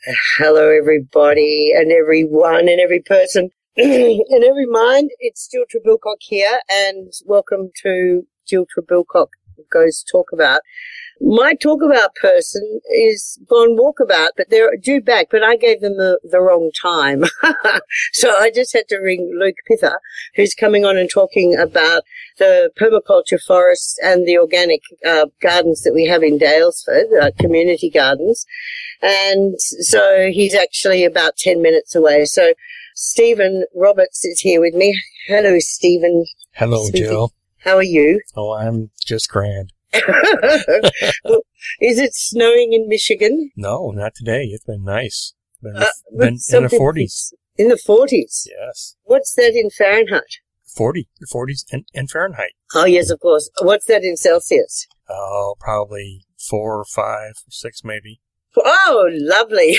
Hello, everybody and everyone and every person and every mind. It's Jill Trebilcock here, and welcome to Jill Trebilcock Goes Talk About. My talk about person is gone walkabout, but they're due back, but I gave them the wrong time. So I just had to ring Luke Pither, who's coming on and talking about the permaculture forests and the organic gardens that we have in Daylesford, community gardens. And so he's actually about 10 minutes away. So Stephen Roberts is here with me. Hello, Stephen. Hello, Jill. How are you? Oh, I'm just grand. Well, is it snowing in Michigan? No, not today. It's been nice. Been in the 40s. In the 40s? Yes. What's that in Fahrenheit? 40s in Fahrenheit. Oh, yes, of course. What's that in Celsius? Oh, probably 4 or 5 or 6 maybe. Oh, lovely.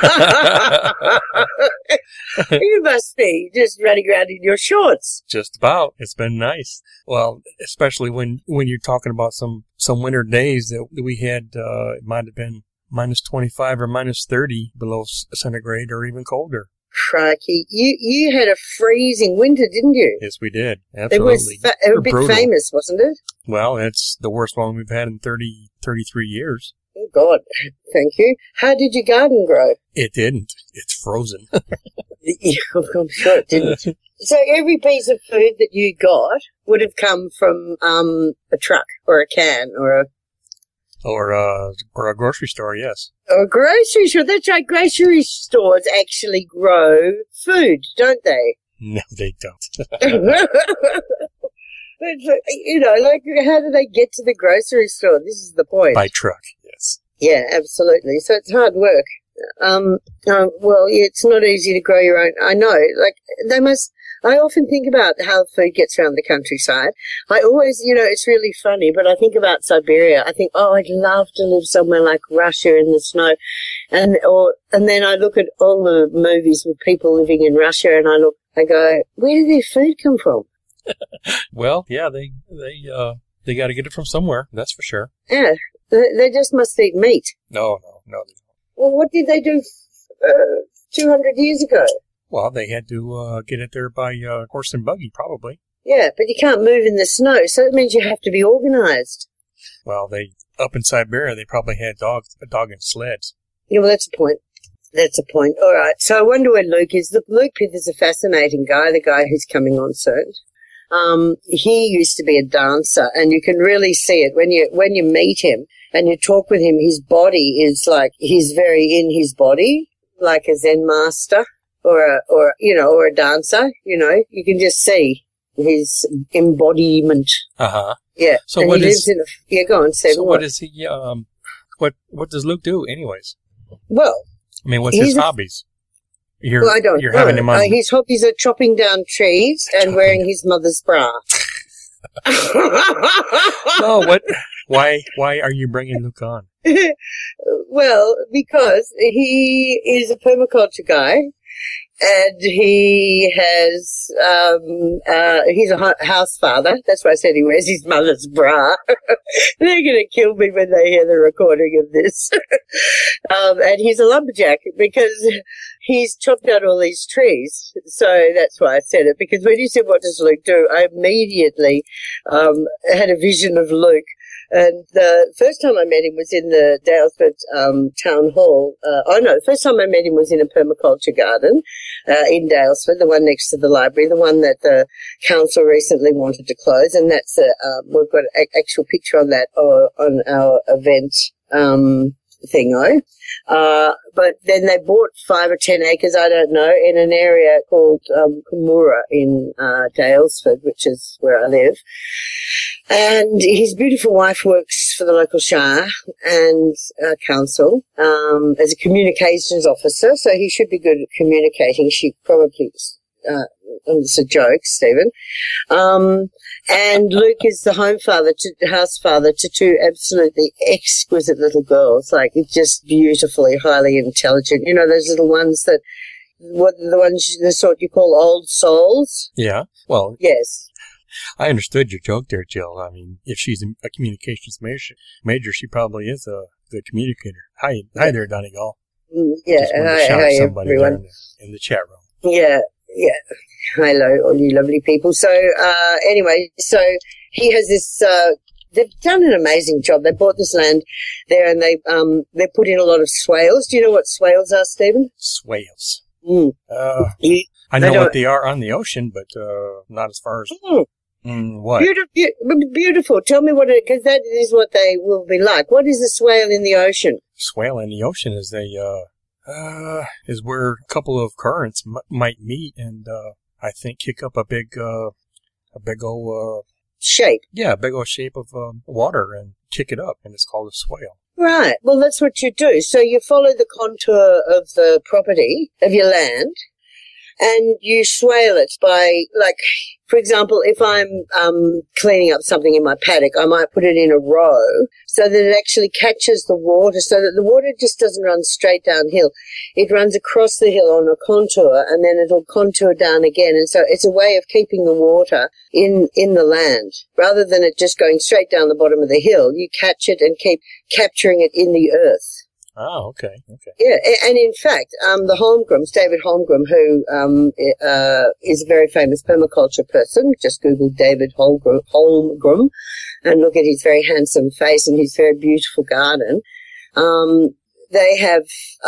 You must be just running around in your shorts. Just about. It's been nice. Well, especially when you're talking about some winter days that we had, it might have been minus 25 or minus 30 below centigrade or even colder. Crikey. You had a freezing winter, didn't you? Yes, we did. Absolutely. It was a bit brutal. Famous, wasn't it? Well, it's the worst one we've had in 33 years. Oh, God. Thank you. How did your garden grow? It didn't. It's frozen. Yeah, I'm sure it didn't. So every piece of food that you got would have come from a truck or a can or a grocery store, yes. Or a grocery store. That's right. Grocery stores actually grow food, don't they? No, they don't. But, like, how do they get to the grocery store? This is the point. By truck, yes. Yeah, absolutely. So it's hard work. Well, it's not easy to grow your own. I know. Like, I often think about how food gets around the countryside. I always, it's really funny, but I think about Siberia. I think, I'd love to live somewhere like Russia in the snow. And then I look at all the movies with people living in Russia and I go, where did their food come from? Well, yeah, they got to get it from somewhere. That's for sure. Yeah, they just must eat meat. No, they don't. Well, what did they do 200 years ago? Well, they had to get it there by horse and buggy, probably. Yeah, but you can't move in the snow, so that means you have to be organized. Well, up in Siberia, they probably had a dog and sleds. Yeah, well, that's a point. That's a point. All right, so I wonder where Luke is. Luke Pith is a fascinating guy, the guy who's coming on soon. He used to be a dancer, and you can really see it when you meet him and you talk with him. His body is like he's very in his body, like a Zen master or a dancer. You can just see his embodiment. Yeah. So and what he is? lives in go on, Stephen. So what is he? What does Luke do, anyways? Well, I mean, what's his hobbies? I don't know. Having him on. His hobbies are chopping down trees and wearing his mother's bra. No, what? Why are you bringing Luke on? Well, because he is a permaculture guy, and he has he's a house father. That's why I said he wears his mother's bra. They're going to kill me when they hear the recording of this. And he's a lumberjack because he's chopped out all these trees. So that's why I said it, because when you said, what does Luke do? I immediately had a vision of Luke. And the first time I met him was in the Daylesford Town Hall. The first time I met him was in a permaculture garden in Daylesford, the one next to the library, the one that the council recently wanted to close. And that's we've got an actual picture on that on our event thingo. But then they bought 5 or 10 acres, I don't know, in an area called Kumura in Daylesford, which is where I live. And his beautiful wife works for the local shire and council as a communications officer, so he should be good at communicating. She probably it's a joke, Stephen. And Luke is the house father to 2 absolutely exquisite little girls, like just beautifully, highly intelligent. You know, those little ones the sort you call old souls? Yeah. Well, yes. I understood your joke there, Jill. I mean, if she's a communications major, she probably is a good communicator. Hi there, Donegal. Yeah, Just wanted to hi, shout hi at somebody there everyone. in the chat room. Yeah, yeah. Hello, all you lovely people. So, anyway, so he has this, they've done an amazing job. They bought this land there and they put in a lot of swales. Do you know what swales are, Stephen? Swales. Mm. I know what they are on the ocean, but not as far as what. Beautiful. Tell me because that is what they will be like. What is a swale in the ocean? Swale in the ocean is is where a couple of currents might meet and I think kick up a big old shape. Yeah, a big old shape of water and kick it up, and it's called a swale. Right. Well, that's what you do. So you follow the contour of the property of your land, and you swale it by, like, for example, if I'm cleaning up something in my paddock, I might put it in a row so that it actually catches the water, so that the water just doesn't run straight downhill. It runs across the hill on a contour, and then it'll contour down again. And so it's a way of keeping the water in the land. Rather than it just going straight down the bottom of the hill, you catch it and keep capturing it in the earth. Oh, okay. Yeah, and in fact, the Holmgrens, David Holmgren, who is a very famous permaculture person, just Google David Holmgren, and look at his very handsome face and his very beautiful garden. They have,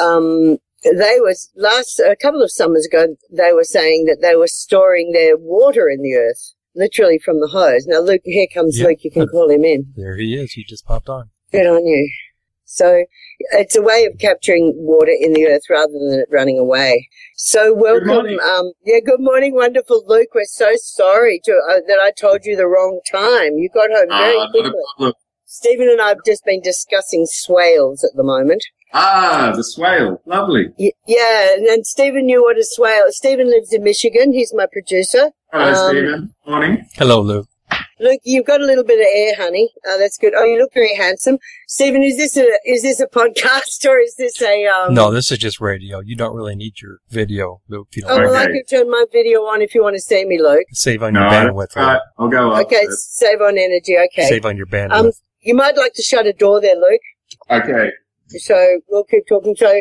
a couple of summers ago, they were saying that they were storing their water in the earth, literally from the hose. Now, Luke, here comes Luke. You can call him in. There he is. He just popped on. Good on you. So it's a way of capturing water in the earth rather than it running away. So welcome. Good morning. Good morning, wonderful Luke. We're so sorry that I told you the wrong time. You got home very quickly. Stephen and I have just been discussing swales at the moment. The swale. Lovely. Yeah, and Stephen knew what a swale. Stephen lives in Michigan. He's my producer. Hello, Stephen. Morning. Hello, Luke. Luke, you've got a little bit of air, honey. That's good. Oh, you look very handsome. Stephen, is this a podcast or is this a No, this is just radio. You don't really need your video, Luke. If you don't well, I can turn my video on if you want to see me, Luke. Save on your bandwidth. Right. I'll go up. Okay, save on energy. Okay. Save on your bandwidth. You might like to shut a door there, Luke. Okay. So we'll keep talking. So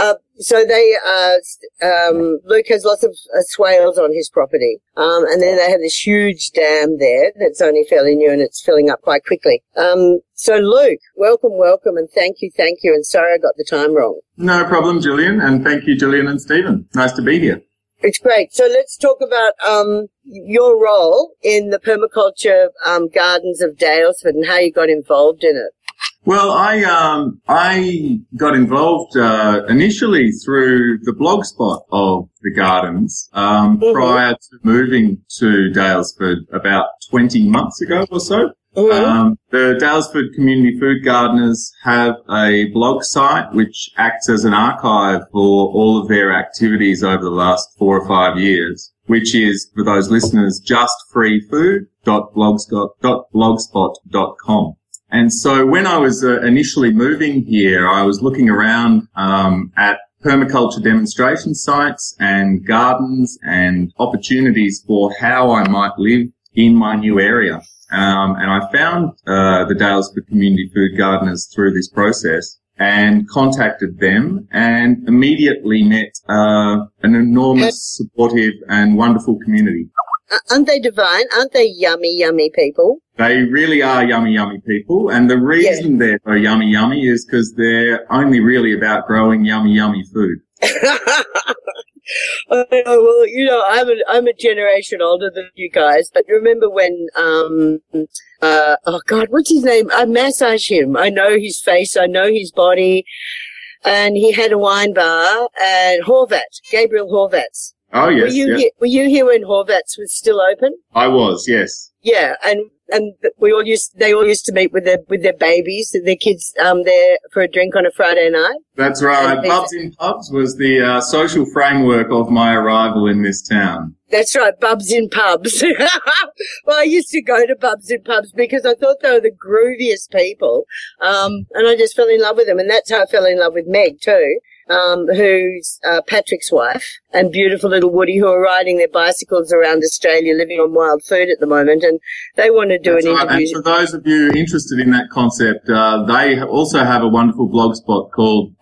Luke has lots of swales on his property. And then they have this huge dam there that's only fairly new and it's filling up quite quickly. So Luke, welcome and thank you. And sorry I got the time wrong. No problem, Gillian. And thank you, Gillian and Stephen. Nice to be here. It's great. So let's talk about, your role in the permaculture, gardens of Daylesford and how you got involved in it. Well, I got involved, initially through the blogspot of the gardens, prior to moving to Daylesford about 20 months ago or so. The Daylesford Community Food Gardeners have a blog site which acts as an archive for all of their activities over the last 4 or 5 years, which is, for those listeners, justfreefood.blogspot.com. And so when I was initially moving here, I was looking around at permaculture demonstration sites and gardens and opportunities for how I might live in my new area. And I found the Daylesford Community Food Gardeners through this process and contacted them and immediately met an enormous, supportive and wonderful community. Aren't they divine? Aren't they yummy, yummy people? They really are yummy, yummy people. And the reason they're so yummy, yummy is because they're only really about growing yummy, yummy food. Well, I'm a generation older than you guys, but remember when, what's his name? I massage him. I know his face. I know his body. And he had a wine bar and Gabriel Horvat's. Oh, yes. Were you here when Horvat's was still open? I was, yes. Yeah, and they all used to meet with their babies, their kids, there for a drink on a Friday night. That's right. Bubs in Pubs was the social framework of my arrival in this town. That's right, Bubs in Pubs. Well, I used to go to Bubs in Pubs because I thought they were the grooviest people, and I just fell in love with them, and that's how I fell in love with Meg too. who's Patrick's wife, and beautiful little Woody, who are riding their bicycles around Australia, living on wild food at the moment, and they want to do an interview. And for those of you interested in that concept, they also have a wonderful blog spot called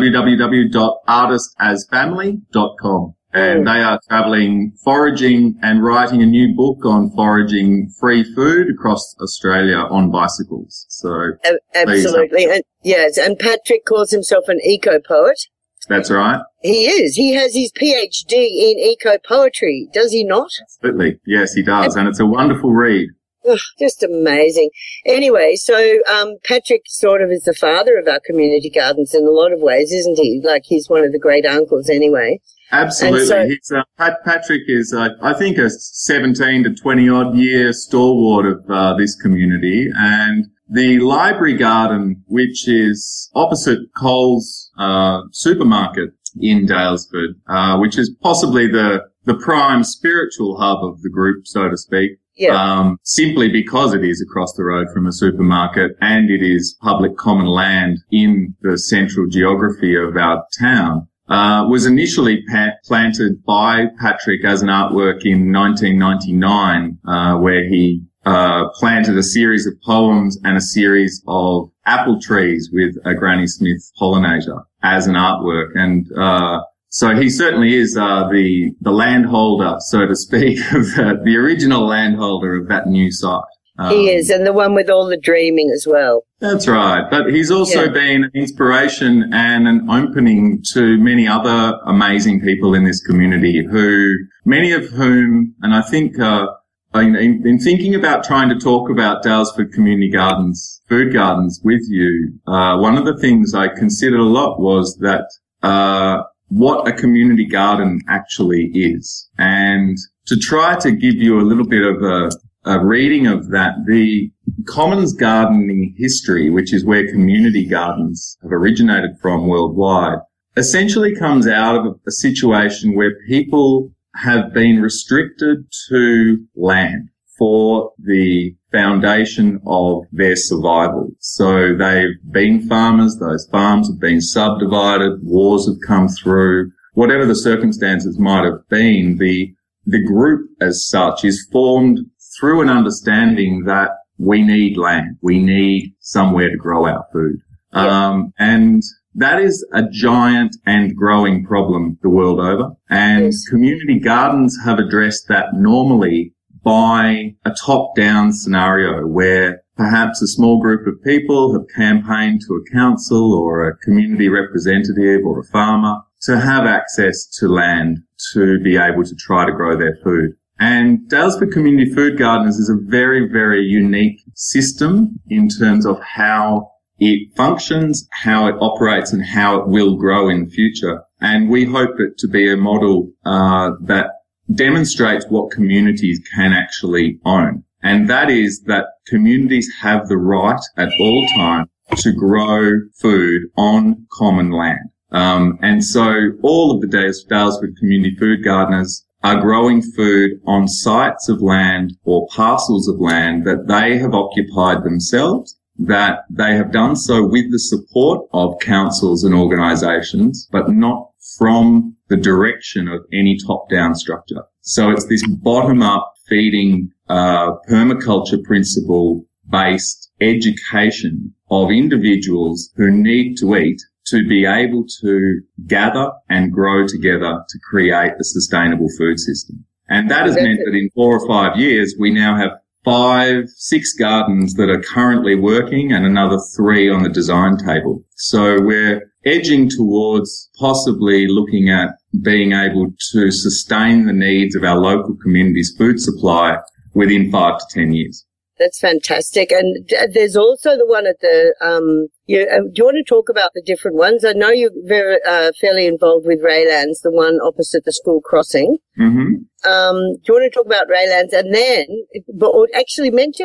www.artistasfamily.com. And they are travelling, foraging, and writing a new book on foraging free food across Australia on bicycles. So absolutely, and yes. And Patrick calls himself an eco-poet. That's right. He is. He has his PhD in eco-poetry, does he not? Absolutely. Yes, he does, and it's a wonderful read. Ugh, just amazing. Anyway, so Patrick sort of is the father of our community gardens in a lot of ways, isn't he? Like, he's one of the great uncles anyway. Absolutely. Patrick is, I think, a 17 to 20 odd year stalwart of this community, and the library garden, which is opposite Coles supermarket in Daylesford, which is possibly the prime spiritual hub of the group, so to speak. Yeah. Simply because it is across the road from a supermarket and it is public common land in the central geography of our town. Was initially planted by Patrick as an artwork in 1999, where he planted a series of poems and a series of apple trees with a Granny Smith pollinator as an artwork. And so he certainly is the landholder, so to speak, of the original landholder of that new site. He is, and the one with all the dreaming as well. That's right. But he's also been an inspiration and an opening to many other amazing people in this community, many of whom, and I think, in thinking about trying to talk about Daylesford Community Gardens, food gardens with you, one of the things I considered a lot was that, what a community garden actually is. And to try to give you a little bit of a reading of that, the commons gardening history, which is where community gardens have originated from worldwide, essentially comes out of a situation where people have been restricted to land for the foundation of their survival. So they've been farmers, those farms have been subdivided, wars have come through, whatever the circumstances might have been, the group as such is formed through an understanding that we need land. We need somewhere to grow our food. And that is a giant and growing problem the world over. And community gardens have addressed that normally by a top-down scenario where perhaps a small group of people have campaigned to a council or a community representative or a farmer to have access to land to be able to try to grow their food. And Daylesford Community Food Gardens is a very, very unique system in terms of how it functions, how it operates, and how it will grow in the future. And we hope it to be a model that demonstrates what communities can actually own. And that is that communities have the right at all times to grow food on common land. And so all of the Daylesford Community Food Gardeners are growing food on sites of land or parcels of land that they have occupied themselves, that they have done so with the support of councils and organisations, but not from the direction of any top-down structure. So it's this bottom-up feeding permaculture principle-based education of individuals who need to eat to be able to gather and grow together to create a sustainable food system. And that has meant that in 4 or 5 years, we now have 5, 6 gardens that are currently working and another 3 on the design table. So we're edging towards possibly looking at being able to sustain the needs of our local community's food supply within 5 to 10 years. That's fantastic. And there's also the one at the, do you want to talk about the different ones? I know you're very, fairly involved with Raylands, the one opposite the school crossing. Mm-hmm. Do you want to talk about Raylands and then, or actually mention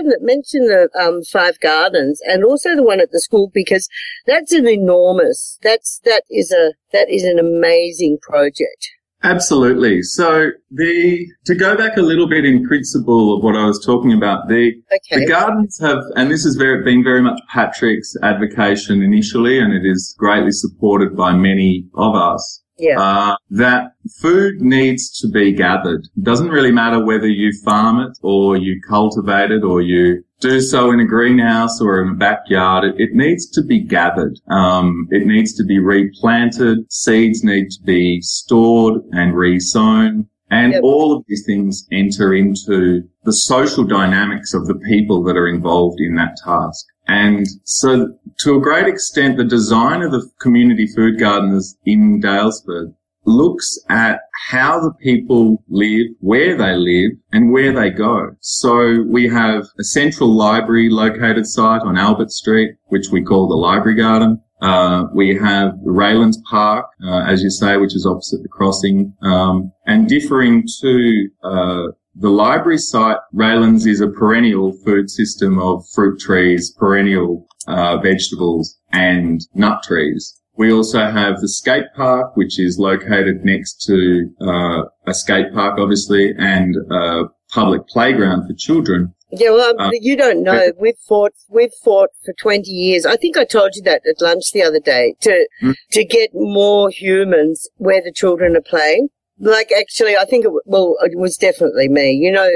the 5 gardens and also the one at the school, because that's an enormous, that is an amazing project. Absolutely. So to go back a little bit in principle of what I was talking about, the gardens have, and this has been very much Patrick's advocation initially, and it is greatly supported by many of us. Yeah. That food needs to be gathered. It doesn't really matter whether you farm it or you cultivate it or you do so in a greenhouse or in a backyard. It needs to be gathered. It needs to be replanted. Seeds need to be stored and re-sown. And all of these things enter into the social dynamics of the people that are involved in that task. And so to a great extent, the design of the community food gardeners in Daylesford looks at how the people live, where they live, and where they go. So we have a central library located site on Albert Street, which we call the Library Garden. We have Raylands Park, as you say, which is opposite the crossing. And differing to the library site, Raylands is a perennial food system of fruit trees, perennial vegetables, and nut trees. We also have the skate park, which is located next to a skate park, obviously, and a public playground for children. Yeah, well, you don't know. We've fought for 20 years. I think I told you that at lunch the other day to get more humans where the children are playing. Like, actually, I think it was definitely me. You know,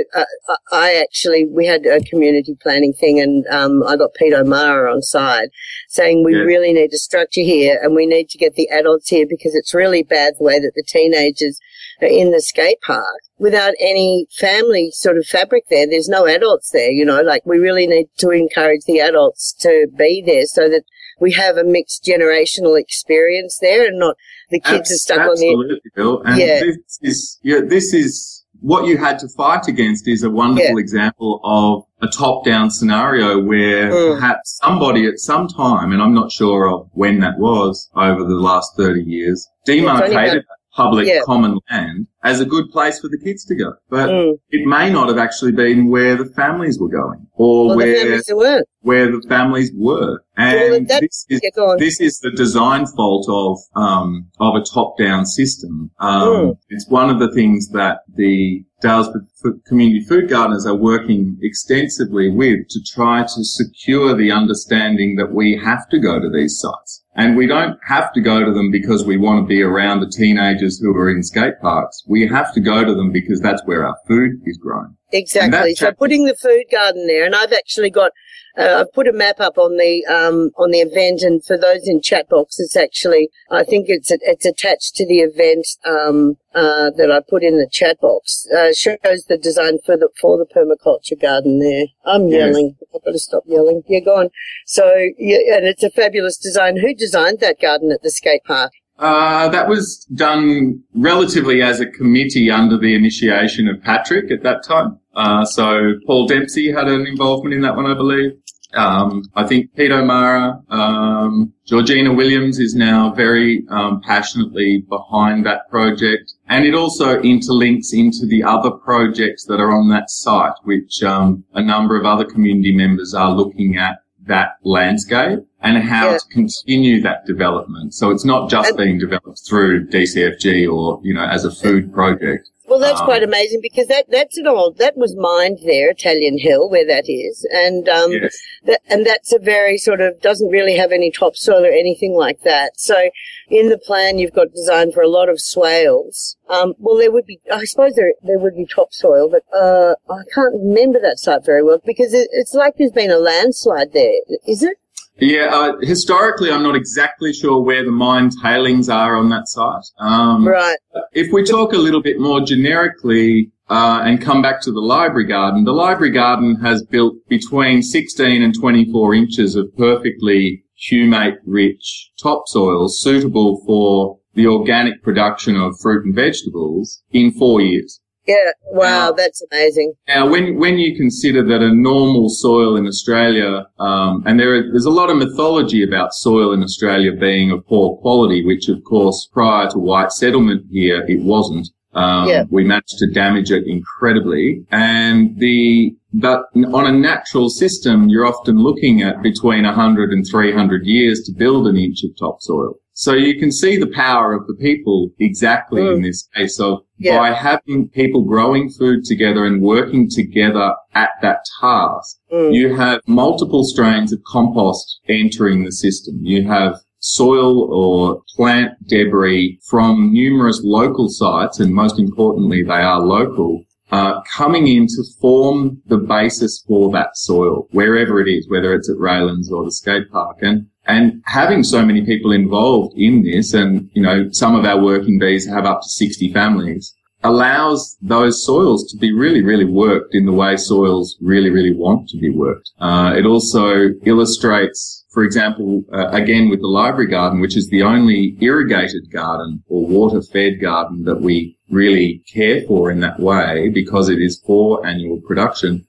we had a community planning thing, and I got Pete O'Mara on side saying we really need a structure here, and we need to get the adults here because it's really bad the way that the teenagers are in the skate park without any family sort of fabric there. There's no adults there, you know, like we really need to encourage the adults to be there so that we have a mixed generational experience there and not the kids are stuck on the... Absolutely, Bill. And this is what you had to fight against is a wonderful example of a top-down scenario where perhaps somebody at some time, and I'm not sure of when that was over the last 30 years, demarcated public common land as a good place for the kids to go. But it may not have actually been where the families were going or where the families were. And this is the design fault of a top-down system. It's one of the things that the Daylesford Community Food Gardeners are working extensively with to try to secure the understanding that we have to go to these sites. And we don't have to go to them because we want to be around the teenagers who are in skate parks. We have to go to them because that's where our food is grown. Exactly. So putting the food garden there, and I've actually got, I've put a map up on the event, and for those in chat box, it's actually, I think it's attached to the event, that I put in the chat box, shows the design for the permaculture garden there. I'm yelling. I've got to stop yelling. Yeah, go on. So, and it's a fabulous design. Who designed that garden at the skate park? That was done relatively as a committee under the initiation of Patrick at that time. So Paul Dempsey had an involvement in that one, I believe. I think Pete O'Mara, Georgina Williams is now very passionately behind that project. And it also interlinks into the other projects that are on that site, which a number of other community members are looking at that landscape and how to continue that development. So it's not just being developed through DCFG or, you know, as a food project. Well, that's quite amazing because that was mined there, Italian Hill, where that is. And, and that's a very sort of, doesn't really have any topsoil or anything like that. So in the plan, you've got design for a lot of swales. Well, there would be, I suppose there would be topsoil, but, I can't remember that site very well because it's like there's been a landslide there. Is it? Yeah, historically, I'm not exactly sure where the mine tailings are on that site. Right. If we talk a little bit more generically and come back to the library garden has built between 16 and 24 inches of perfectly humate-rich topsoil suitable for the organic production of fruit and vegetables in 4 years. Yeah, wow, that's amazing. Now, when you consider that a normal soil in Australia, and there's a lot of mythology about soil in Australia being of poor quality, which of course prior to white settlement here it wasn't. We managed to damage it incredibly, but on a natural system, you're often looking at between 100 and 300 years to build an inch of topsoil. So you can see the power of the people exactly in this case of by having people growing food together and working together at that task, you have multiple strains of compost entering the system. You have soil or plant debris from numerous local sites, and most importantly, they are local, coming in to form the basis for that soil, wherever it is, whether it's at Raylands or the skate park. And having so many people involved in this, and, you know, some of our working bees have up to 60 families, allows those soils to be really, really worked in the way soils really, really want to be worked. It also illustrates, for example, again with the library garden, which is the only irrigated garden or water-fed garden that we really care for in that way because it is for annual production.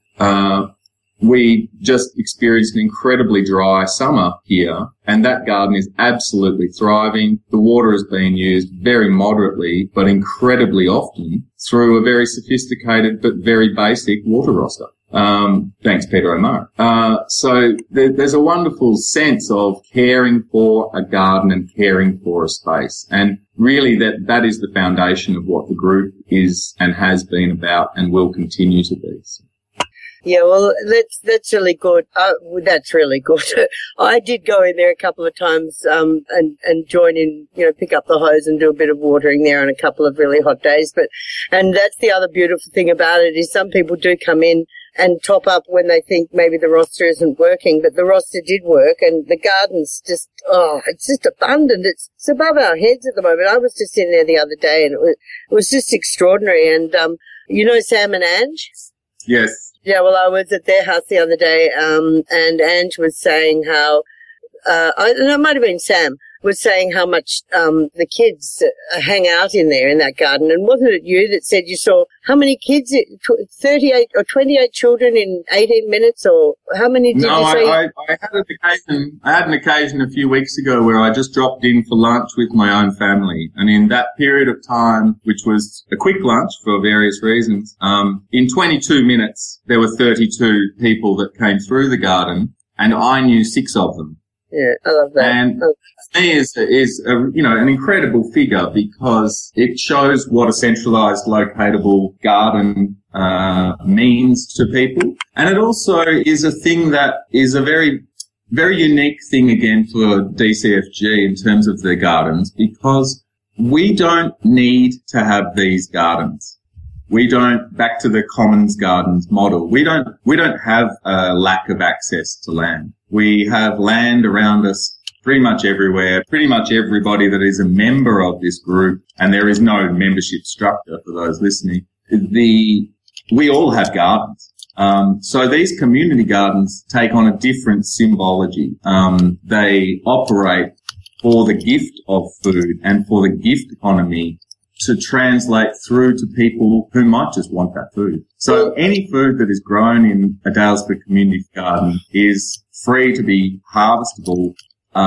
We just experienced an incredibly dry summer here, and that garden is absolutely thriving. The water is being used very moderately, but incredibly often through a very sophisticated but very basic water roster. Thanks, Peter O'Mara. So there's a wonderful sense of caring for a garden and caring for a space. And really that is the foundation of what the group is and has been about and will continue to be. So. Yeah, well, that's really good. That's really good. I did go in there a couple of times, and join in, you know, pick up the hose and do a bit of watering there on a couple of really hot days. And that's the other beautiful thing about it is some people do come in and top up when they think maybe the roster isn't working, but the roster did work and the garden's just, it's just abundant. It's above our heads at the moment. I was just in there the other day and it was just extraordinary. And, you know, Sam and Ange? Yes. Yeah, well, I was at their house the other day, and Ange was saying how, it might have been Sam, was saying how much, the kids hang out in there in that garden. And wasn't it you that said you saw how many kids, 38 or 28 children in 18 minutes, or how many did you say? I had an occasion a few weeks ago where I just dropped in for lunch with my own family. And in that period of time, which was a quick lunch for various reasons, in 22 minutes, there were 32 people that came through the garden and I knew 6 of them. Yeah, I love that. And to me is you know, an incredible figure because it shows what a centralised locatable garden means to people. And it also is a thing that is a very, very unique thing again for DCFG in terms of their gardens because we don't need to have these gardens. We don't, back to the Commons Gardens model, we don't have a lack of access to land. We have land around us pretty much everywhere. Pretty much everybody that is a member of this group, and there is no membership structure for those listening, we all have gardens. So these community gardens take on a different symbology. They operate for the gift of food and for the gift economy to translate through to people who might just want that food. So any food that is grown in a Daylesford community garden is free to be harvestable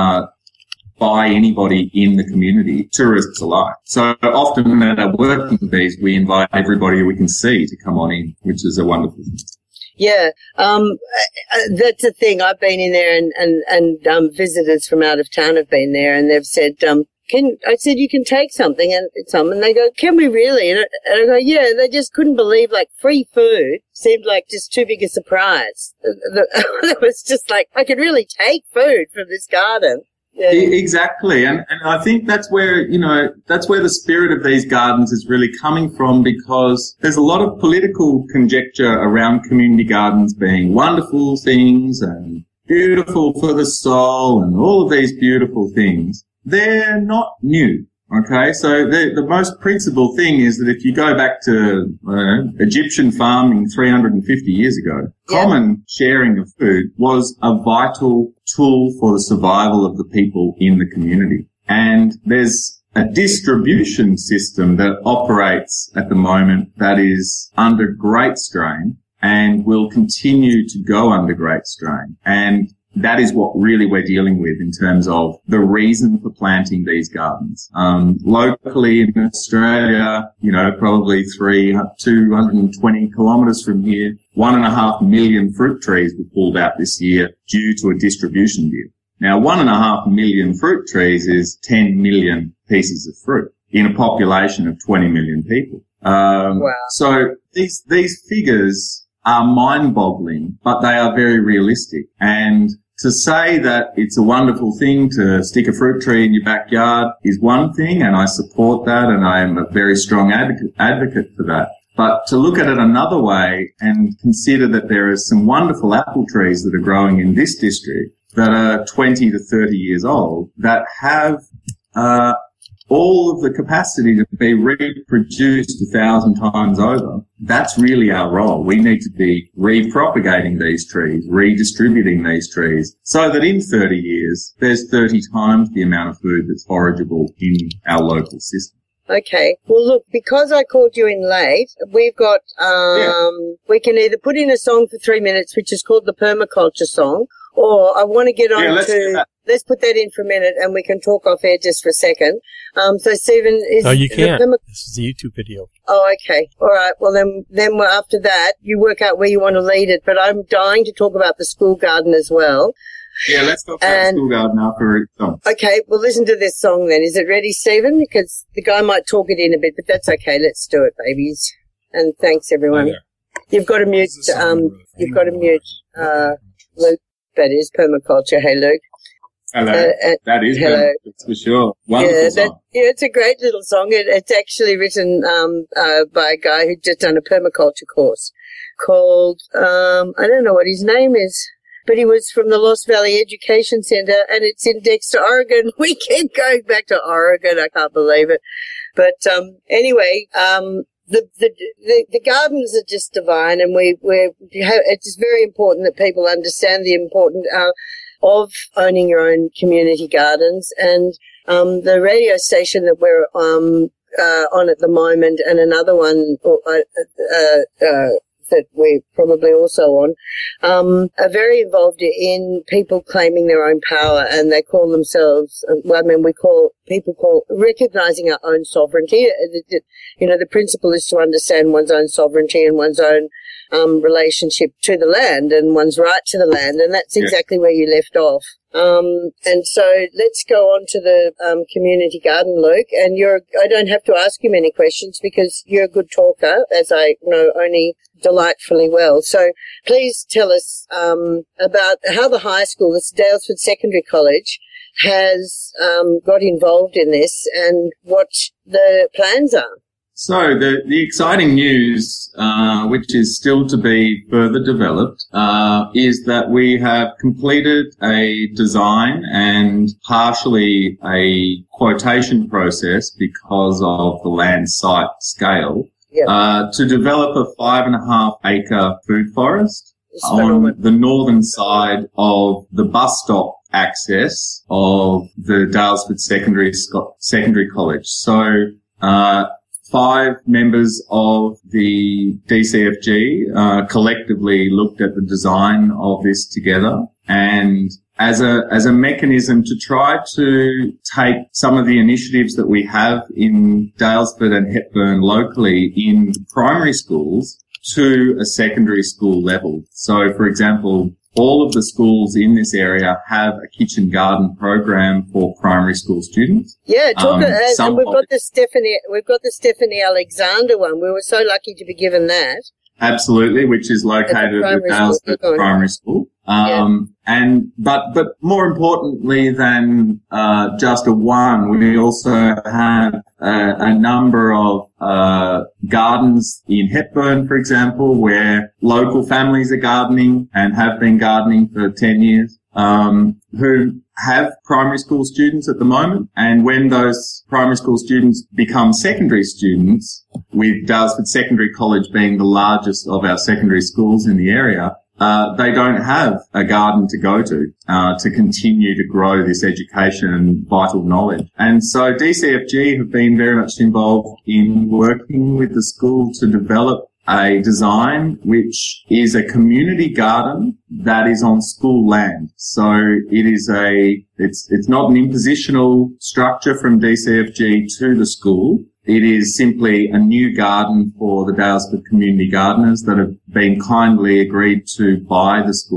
by anybody in the community, tourists alike. So often at our working bees, we invite everybody we can see to come on in, which is a wonderful thing. Yeah, that's the thing. I've been in there and visitors from out of town have been there and they've said, I said, you can take something and they go, can we really? And I go, yeah, they just couldn't believe like free food seemed like just too big a surprise. It was just like, I could really take food from this garden. Yeah. Exactly. And I think that's where, you know, that's where the spirit of these gardens is really coming from because there's a lot of political conjecture around community gardens being wonderful things and beautiful for the soul and all of these beautiful things. They're not new, okay? So the most principal thing is that if you go back to Egyptian farming 350 years ago, common sharing of food was a vital tool for the survival of the people in the community. And there's a distribution system that operates at the moment that is under great strain and will continue to go under great strain. And that is what really we're dealing with in terms of the reason for planting these gardens. Locally in Australia, you know, probably 220 kilometres from here, 1.5 million fruit trees were pulled out this year due to a distribution deal. Now, 1.5 million fruit trees is 10 million pieces of fruit in a population of 20 million people. Wow. So these figures are mind-boggling, but they are very realistic. And to say that it's a wonderful thing to stick a fruit tree in your backyard is one thing, and I support that, and I am a very strong advocate for that. But to look at it another way and consider that there are some wonderful apple trees that are growing in this district that are 20 to 30 years old that have all of the capacity to be reproduced 1,000 times over. That's really our role. We need to be repropagating these trees, redistributing these trees, so that in 30 years, there's 30 times the amount of food that's forageable in our local system. Okay. Well, look, because I called you in late, we've got, we can either put in a song for 3 minutes, which is called the Permaculture Song, or I want to get on let's put that in for a minute and we can talk off air just for a second. So Stephen, no, you can't. This is a YouTube video. Oh, okay. All right. Well, then after that, you work out where you want to lead it. But I'm dying to talk about the school garden as well. Yeah, let's talk about the school garden after it's done. Okay. Well, listen to this song then. Is it ready, Stephen? Because the guy might talk it in a bit, but that's okay. Let's do it, babies. And thanks, everyone. You've got to mute, Luke. That is Permaculture. Hey, Luke. Hello. That is hello. That's for sure. Wonderful song. It's a great little song. It's actually written by a guy who'd just done a permaculture course called, I don't know what his name is, but he was from the Lost Valley Education Center, and it's in Dexter, Oregon. We keep going back to Oregon. I can't believe it. But anyway, the gardens are just divine, and it's very important that people understand the importance of owning your own community gardens. And the radio station that we're on at the moment, and another one that we're probably also on, are very involved in people claiming their own power, and they call themselves, recognizing our own sovereignty. The principle is to understand one's own sovereignty and one's own relationship to the land and one's right to the land, and that's exactly where you left off. And so let's go on to the community garden, Luke. And I don't have to ask you many questions because you're a good talker, as I know only delightfully well. So please tell us about how the high school, this Daylesford Secondary College, has got involved in this and what the plans are. So the exciting news, which is still to be further developed, is that we have completed a design and partially a quotation process because of the land site scale, to develop a 5.5 acre food forest on the northern side of the bus stop access of the Daylesford Secondary College. So, 5 members of the DCFG collectively looked at the design of this together, and as a mechanism to try to take some of the initiatives that we have in Daylesford and Hepburn locally in primary schools to a secondary school level. So, for example, all of the schools in this area have a kitchen garden program for primary school students. Yeah, and we've got the Stephanie Alexander one. We were so lucky to be given that. Absolutely, which is located at Daylesford Primary School. But more importantly than just a one, we also have a number of gardens in Hepburn, for example, where local families are gardening and have been gardening for 10 years, who have primary school students at the moment. And when those primary school students become secondary students, with Daylesford Secondary College being the largest of our secondary schools in the area, they don't have a garden to go to continue to grow this education and vital knowledge. And so DCFG have been very much involved in working with the school to develop a design which is a community garden that is on school land. So it's not an impositional structure from DCFG to the school. It is simply a new garden for the Daylesford community gardeners that have been kindly agreed to by the school,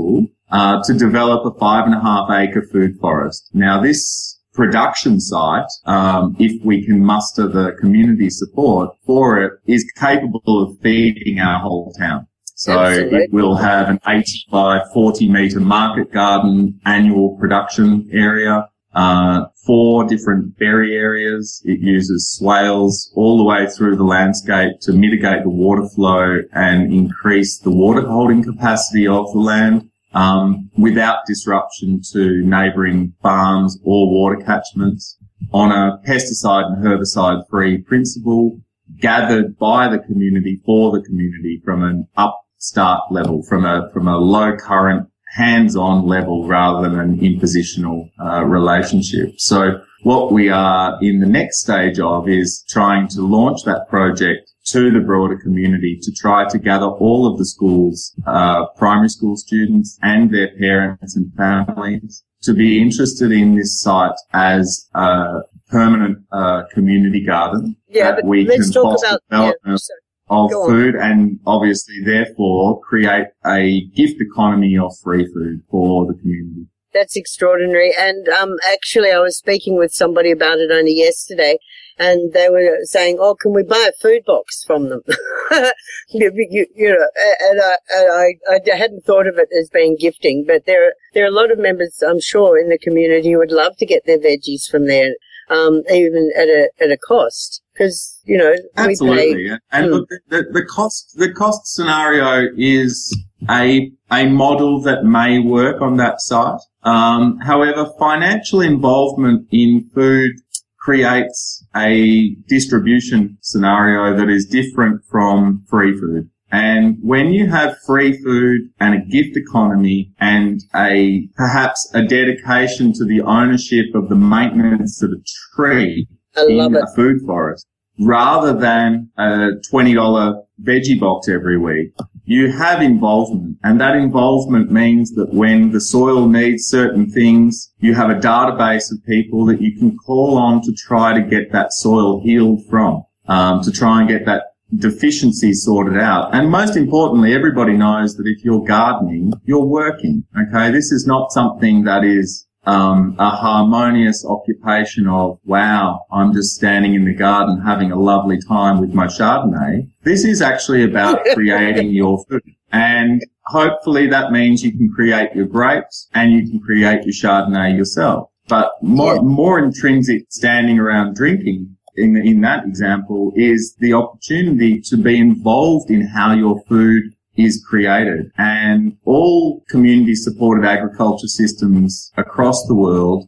to develop a 5.5-acre food forest. Now, this production site, if we can muster the community support for it, is capable of feeding our whole town. So Absolutely. It will have an 80 by 40 metre market garden annual production area, 4 different berry areas. It uses swales all the way through the landscape to mitigate the water flow and increase the water holding capacity of the land, without disruption to neighbouring farms or water catchments, on a pesticide and herbicide free principle, gathered by the community for the community from an upstart level, from a low current hands-on level rather than an impositional relationship. So what we are in the next stage of is trying to launch that project to the broader community to try to gather all of the schools, primary school students and their parents and families to be interested in this site as a permanent community garden. Yeah, that but we let's can talk foster about development of food and obviously therefore create a gift economy of free food for the community. That's extraordinary. And actually, I was speaking with somebody about it only yesterday, and they were saying, "Oh, can we buy a food box from them?" And I hadn't thought of it as being gifting, but there are a lot of members, I'm sure, in the community who would love to get their veggies from there, even at a cost, because Absolutely. we pay. And look, the cost scenario is a model that may work on that site. However, financial involvement in food creates a distribution scenario that is different from free food. And when you have free food and a gift economy and perhaps a dedication to the ownership of the maintenance of a tree in a food forest, rather than a $20 veggie box every week, you have involvement. And that involvement means that when the soil needs certain things, you have a database of people that you can call on to try to get that soil healed from, to try and get that deficiency sorted out. And most importantly, everybody knows that if you're gardening, you're working. Okay. This is not something that is a harmonious occupation of, wow, I'm just standing in the garden having a lovely time with my Chardonnay. This is actually about creating your food. And hopefully that means you can create your grapes and you can create your Chardonnay yourself. But more intrinsic standing around drinking in that example is the opportunity to be involved in how your food is created. And all community supported agriculture systems across the world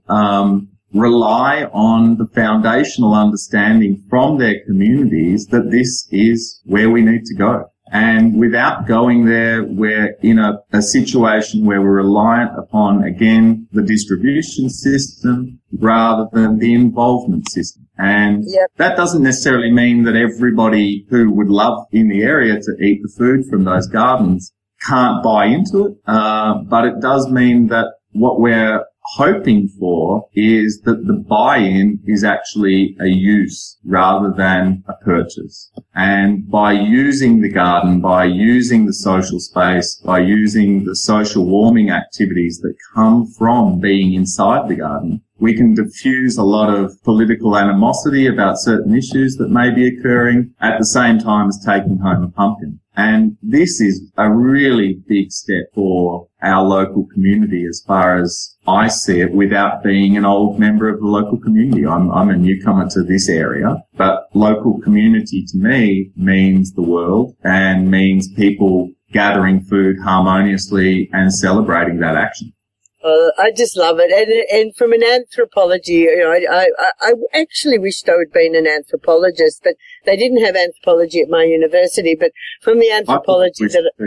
rely on the foundational understanding from their communities that this is where we need to go. And without going there, we're in a situation where we're reliant upon, again, the distribution system rather than the involvement system. And that doesn't necessarily mean that everybody who would love in the area to eat the food from those gardens can't buy into it. But it does mean that what we're hoping for is that the buy-in is actually a use rather than a purchase. And by using the garden, by using the social space, by using the social warming activities that come from being inside the garden, we can diffuse a lot of political animosity about certain issues that may be occurring at the same time as taking home a pumpkin. And this is a really big step for our local community as far as I see it, without being an old member of the local community. I'm a newcomer to this area, but local community to me means the world and means people gathering food harmoniously and celebrating that action. I just love it. And from an anthropology, I actually wished I had been an anthropologist, but they didn't have anthropology at my university. But from the anthropology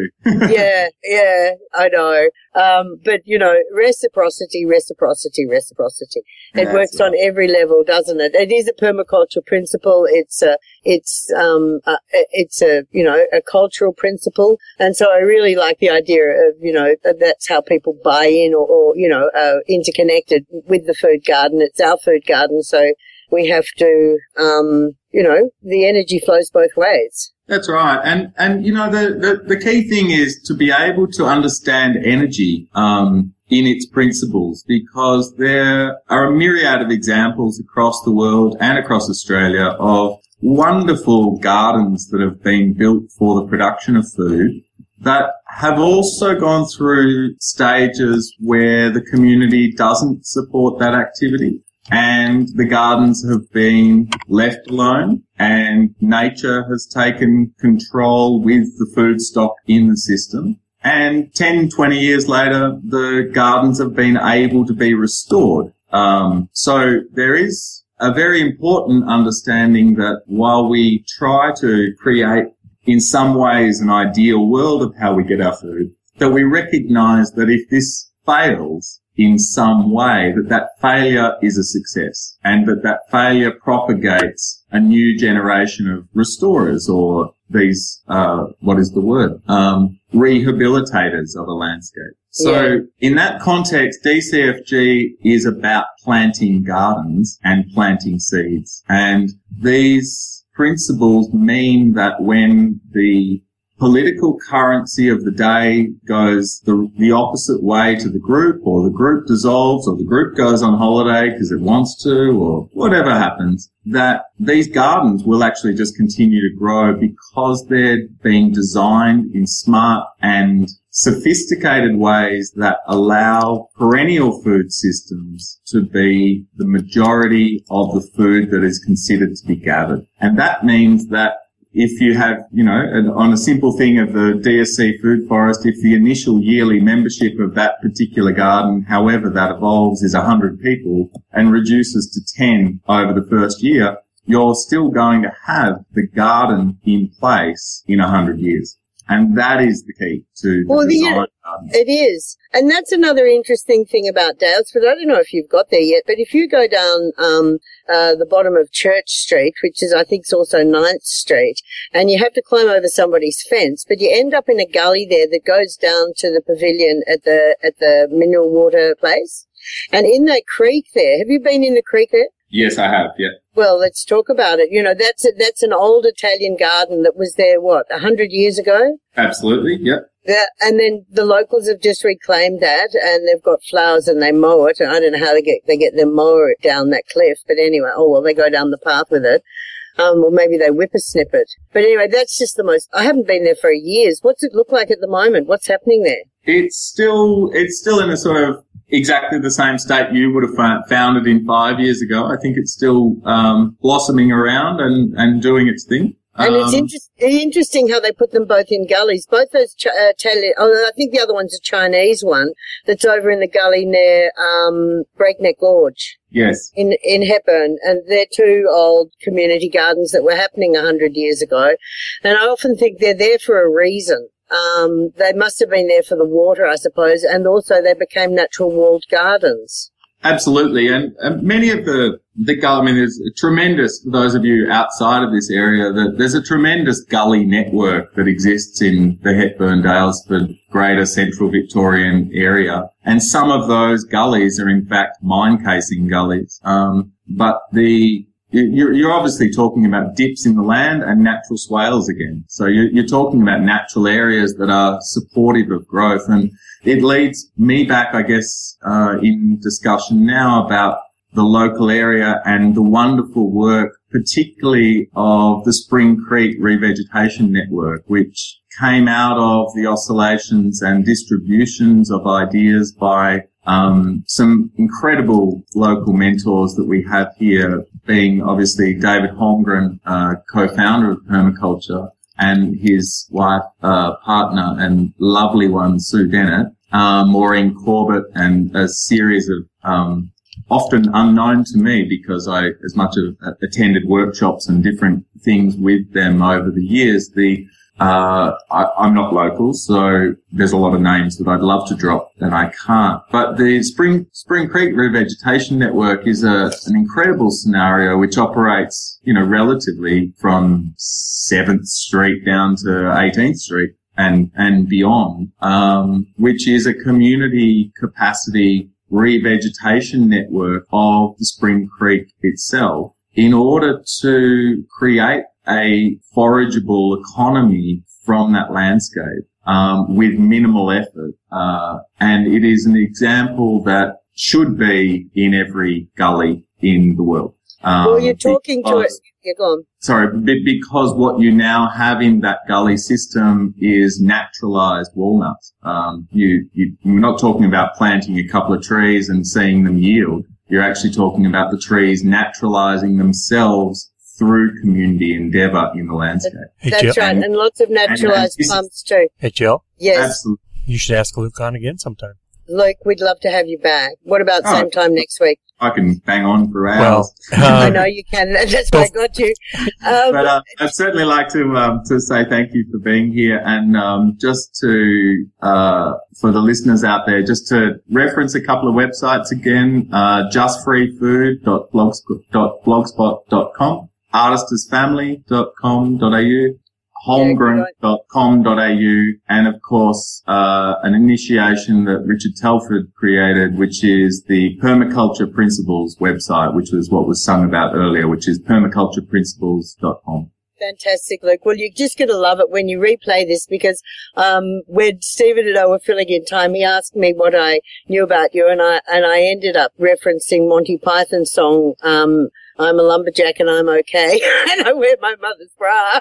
yeah, I know. But reciprocity. It works on every level, doesn't it? It is a permaculture principle. It's a cultural principle. And so I really like the idea of, that's how people buy in or interconnected with the food garden. It's our food garden. So we have to, the energy flows both ways. That's right. And the key thing is to be able to understand energy, in its principles, because there are a myriad of examples across the world and across Australia of wonderful gardens that have been built for the production of food that have also gone through stages where the community doesn't support that activity. And the gardens have been left alone and nature has taken control with the food stock in the system. And 10, 20 years later, the gardens have been able to be restored. So there is a very important understanding that while we try to create in some ways an ideal world of how we get our food, that we recognize that if this fails in some way, that failure is a success and that failure propagates a new generation of restorers or these, rehabilitators of a landscape. So in that context, DCFG is about planting gardens and planting seeds. And these principles mean that when the political currency of the day goes the opposite way to the group, or the group dissolves, or the group goes on holiday because it wants to, or whatever happens, that these gardens will actually just continue to grow because they're being designed in smart and sophisticated ways that allow perennial food systems to be the majority of the food that is considered to be gathered. And that means that if you have, on a simple thing of the DSC Food Forest, if the initial yearly membership of that particular garden, however that evolves, is 100 people and reduces to 10 over the first year, you're still going to have the garden in place in 100 years. And that is the key to the design garden. It is. And that's another interesting thing about Daylesford. I don't know if you've got there yet, but if you go down the bottom of Church Street, which is, I think, is also 9th Street, and you have to climb over somebody's fence, but you end up in a gully there that goes down to the pavilion at the mineral water place. And in that creek there, have you been in the creek there? Yes, I have, yeah. Well, let's talk about it. That's an old Italian garden that was there, 100 years ago? Absolutely, yeah. Yeah, and then the locals have just reclaimed that, and they've got flowers and they mow it. And I don't know how they get their mower down that cliff, but anyway, they go down the path with it. Or maybe they whippersnip it. But anyway, that's just I haven't been there for years. What's it look like at the moment? What's happening there? It's still in a sort of exactly the same state you would have found it in 5 years ago. I think it's still blossoming around and doing its thing. And it's interesting how they put them both in gullies. Both those Italian, I think the other one's a Chinese one that's over in the gully near Breakneck Gorge. Yes. In Hepburn. And they're two old community gardens that were happening 100 years ago. And I often think they're there for a reason. They must have been there for the water, I suppose, and also they became natural walled gardens. Absolutely. And many of the there's a tremendous, for those of you outside of this area, there's a tremendous gully network that exists in the Hepburn, Daylesford, greater central Victorian area. And some of those gullies are in fact mine casing gullies. But you're obviously talking about dips in the land and natural swales again. So you're talking about natural areas that are supportive of growth. And it leads me back, I guess, in discussion now about the local area and the wonderful work, particularly of the Spring Creek Revegetation Network, which came out of the oscillations and distributions of ideas by some incredible local mentors that we have here, being obviously David Holmgren, co-founder of Permaculture, and his wife, partner and lovely one, Sue Dennett, Maureen Corbett, and a series of often unknown to me because I as much as attended workshops and different things with them over the years. I'm not local, so there's a lot of names that I'd love to drop and I can't. But the Spring Creek Revegetation Network is an incredible scenario which operates, relatively from 7th Street down to 18th Street and beyond, which is a community capacity revegetation network of the Spring Creek itself in order to create a forageable economy from that landscape, with minimal effort. And it is an example that should be in every gully in the world. Well, you're talking to us. Yeah, go on. Sorry, because what you now have in that gully system is naturalized walnuts. You're not talking about planting a couple of trees and seeing them yield. You're actually talking about the trees naturalizing themselves through community endeavour in the landscape. That's right, and lots of naturalized plums too. Hey, Jill. Yes. Absolutely. You should ask Luke on again sometime. Luke, we'd love to have you back. What about same time next week? I can bang on for hours. Well, I know you can. That's why I got you. But I'd certainly like to say thank you for being here, and just to for the listeners out there, just to reference a couple of websites again: justfreefood.blogspot.com, artistsfamily.com.au, homegrown.com.au, and of course an initiation that Richard Telford created, which is the Permaculture Principles website, which was what was sung about earlier, which is permacultureprinciples.com. Fantastic, Luke. Well, you're just going to love it when you replay this, because when Stephen and I were filling in time, he asked me what I knew about you, and I ended up referencing Monty Python's song, I'm a lumberjack and I'm okay, and I wear my mother's bra.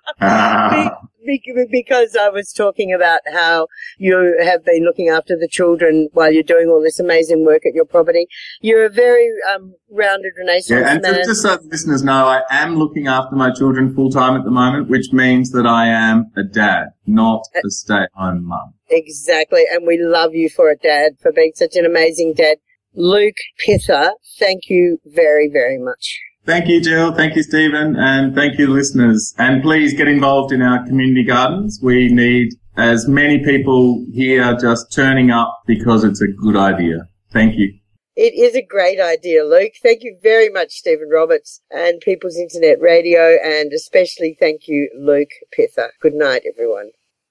Because I was talking about how you have been looking after the children while you're doing all this amazing work at your property. You're a very rounded Renaissance man. And just so the listeners know, I am looking after my children full-time at the moment, which means that I am a dad, not a stay-at-home mum. Exactly, and we love you for it, Dad, for being such an amazing dad. Luke Pither, thank you very, very much. Thank you, Jill. Thank you, Stephen. And thank you, listeners. And please get involved in our community gardens. We need as many people here just turning up because it's a good idea. Thank you. It is a great idea, Luke. Thank you very much, Stephen Roberts and People's Internet Radio, and especially thank you, Luke Pither. Good night, everyone.